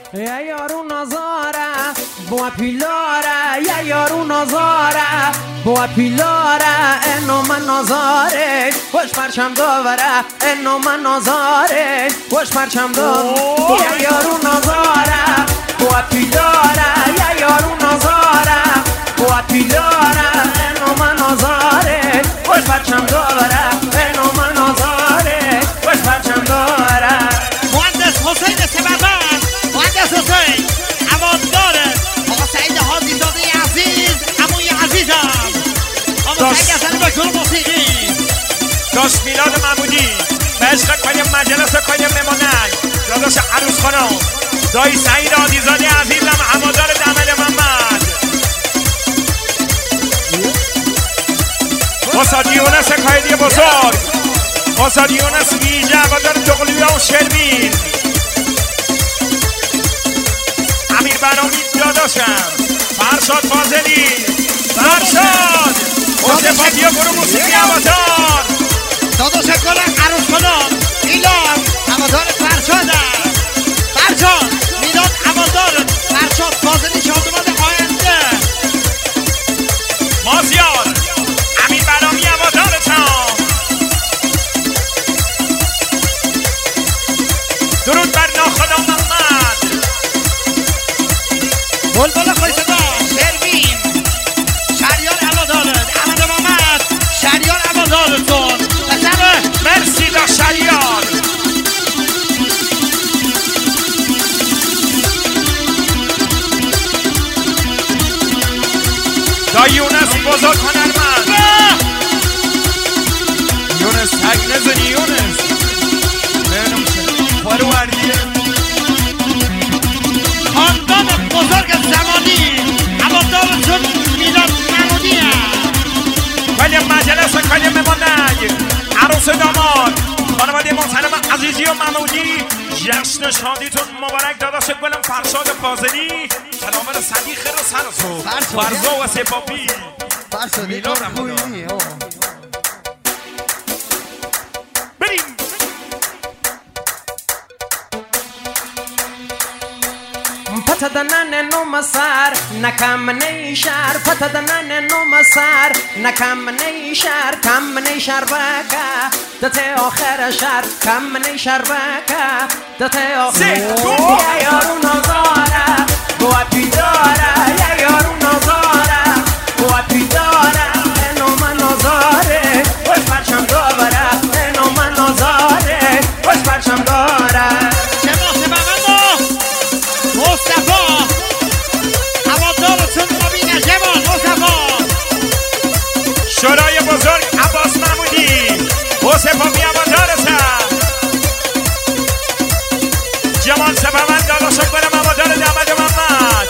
یا یارو نازاره با پیلاره یا یارو نازاره با پیلاره اینو من نازاره خوش پرچم داوره اینو من نازاره خوش پرچم داوره یا یارو نازاره با پیلاره یا یارو نازاره با پیلاره اینو من نازاره خوش پرچم داوره اینو من نازاره خوش پرچم داوره مهندس حسین سبزان مهندس حسین عوادداره آقا سعید حاضی زاده عزیز عموی عزیزم آقا سعید حسنی با شروع موسیقی داشت میلاد محمودی به عشق کنیم مجلس کنیم میمانن داداش عروس خانم دایی سعید عادیزاده عزیزم هوادار دمل محمد استاد یونس قایدی بزرگ استاد یونس ویژه هوادار دقلیه و شروین امیر برامی داداشم فرشاد فاضلی فرشاد حسین بیا برو موسیقی هوادار داداش گل عروس خانم میلاد هوادار فرشادم فرشاد میلاد هوادار فرشاد فاضلی شادمان آینده مازیار امیر برامی هوادارتان درود بر ناخدا محمد بلبل خویصدا شروین شهریار هوادارت احمد محمد شهریار هوادارتون بسره مرسی دا شهریار دا یونس بزرگ هنرمند یونس تک نزنی یونس خوارو وردیه خاندان بزرگ زمانی هوادارتون میلاد محمودی کلیم مجلس کلیم ممانگ عروس داماد خانواده محترم عزیزی و محمودی جشن شادیتون مبارک داداش گلم فرشاد فاضلی سلامت صدیق خیر و سرسو فرزا و سپاپی میلاد رمضان بریم پتدنن نوم سر نکم نیشر پتدنن نوم سر نکم نیشر کم نیشر بکه دت آخر شر کم نیشر بکه دت آخر یا یارو نازاره با پیداره یا یارو نازاره با پیداره اینو من نازاره خوش پرچم داوره اینو من نازاره خوش پرچم داره مصطفی هوادارتون مبینه جوان مصطفی شورای بزرگ عباس محمودی مصطفی هوادارتم جوان سپهبند داداشم برم هوادار دمد محمد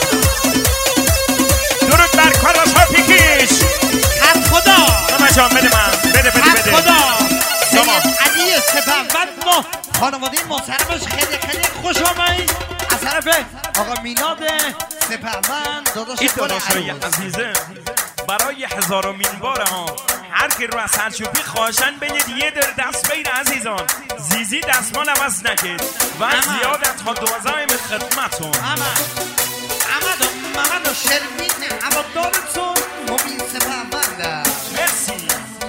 درود بر کاراش ها پیکیش حق خدا نمه جان بده من بده حق خدا سید علی سپهبند ما خانواده محترمش خیلی خوش آمدید از طرف آقا میلاد سپهبند این داداشای عزیزم برای هزارمین بار ها هر کی رو از سرچوبی خواهشن بگید یه در دست بیر عزیزان زیزی دستمان عوض نکید و زیادت ها دوازایم خدمتون محمد و شروین هوادارتون مبین سپهبند مرسی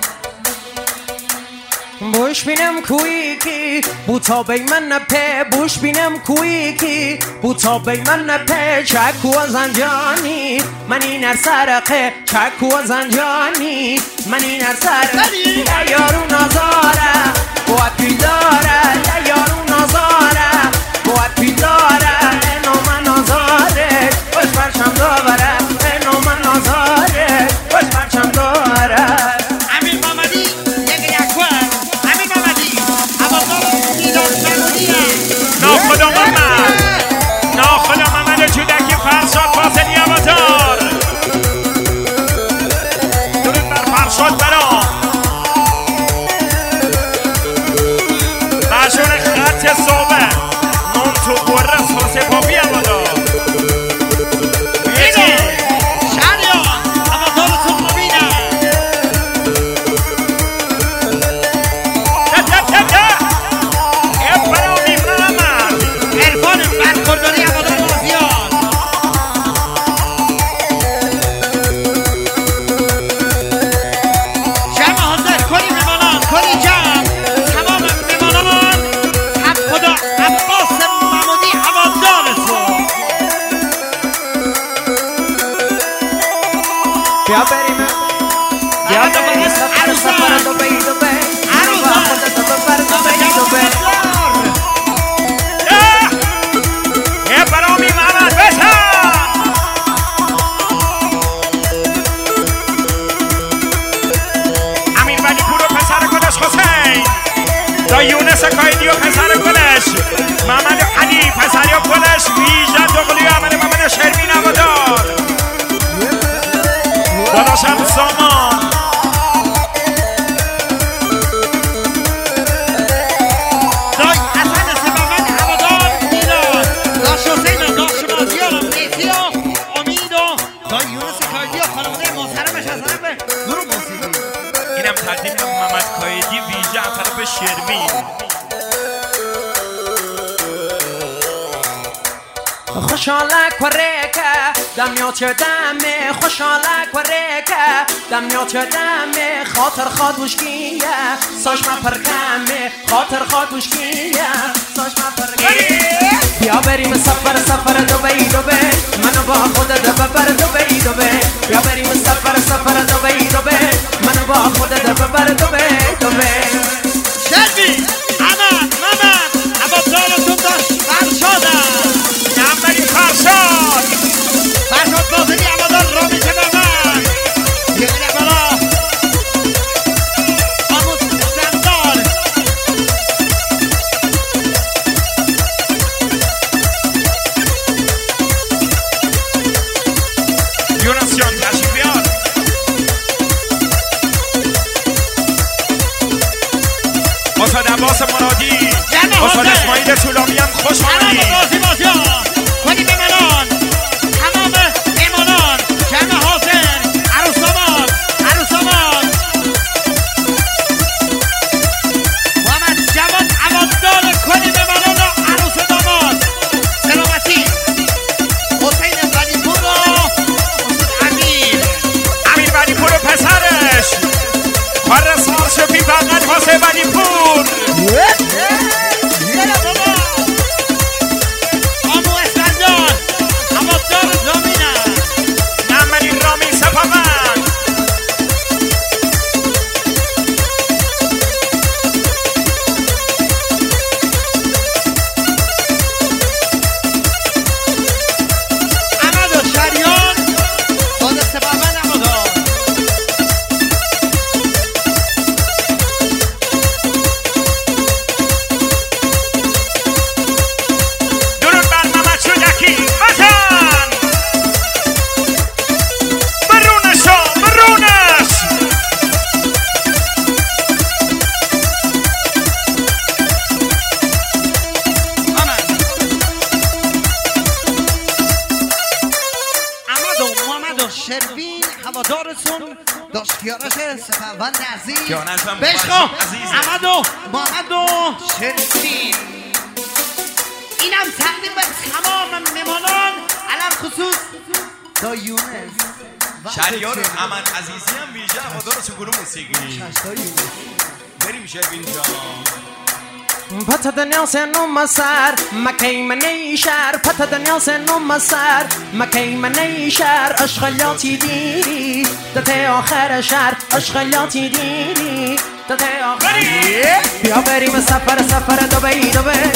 بوش بینم کویی کی بوتا بی من نپه بوش بینم کویی کی بوتا بی من نپه چکو و زنجانی من این ار سرقه چکو و زنجانی من این ار سرقه یا یارو نازاره با پیداره یا یارو نازاره با پیداره اینو من نازاره خوش پرچم داوره اینو من نازاره خوش پرچم داره ناخدا محمد ناخدا محمد جودکی فرشاد فاضلی هوادار درود بر فرشاد برام مجنون بیا بریم سفر سفر دبی دبی با خودت ببر دبی دبی یه برامی محمد بشن امیر ولی پور و پسر گلش حسین دا یونس کایدی و پسر گلش محمد علی پسر یا گلش ویژن دوغلی محمد شرمین هوادار داداشم سامان داش حسن سبمن هوادار میلاد داش حسین داش مازیار میتیا امید و دا یونس کایدی و خانواده محترمش از طرف گروه موسیقی اینم تقدیم محمد کایدی ویژه از طرف شرمین خوشحالک و ریکه دمیات دمه خوشحالک و ریکه دمیات دمه خاطر خادوشگیه ساش ما پرکمه خاطر خادوشگیه ساش ما پرکمه بیا بریم سفر سفر دبی دبی منو با خودت ببر دبی دبی بیا بریم سفر سفر دبی دبی منو با خودت ببر دبی دبی شلبی احمد محمد هوادارتون داش فرشادم بریم فرشاد بازدی هوادار رامی شبرمن یعنی بالا آموز زندان یونس جان تشریف بیار استاد عباس مرادی استاد اسماعیل طولانی هم خوش آمدید کنی بمنان تمام ایمانان جمع حاضر عروس آمان محمد جواد هوادار کنی بمنان و عروس داماد سلامتی حسین ولیپور و استاد امیر ولیپور و پسرش فرسار شفی فقط واسه ولیپور شروین هوادارتون داشت کیارش سپهبند عزیز بشخو احمد و محمد و شروین اینم تقدیم به تمام مهمانان علم خصوص دا یونس شهریار احمد عزیزی هم ویژه هوادارتون گروه موسیقی بریم شروین جان پت دنیا سنو مسر مکی منی شهر پت دنیا سنو مسر مکی منی شهر اشغالیاتی دیری دته آخر شهر اشغالیاتی دیری دته آخر بیا بریم سفر سفر دبی دبی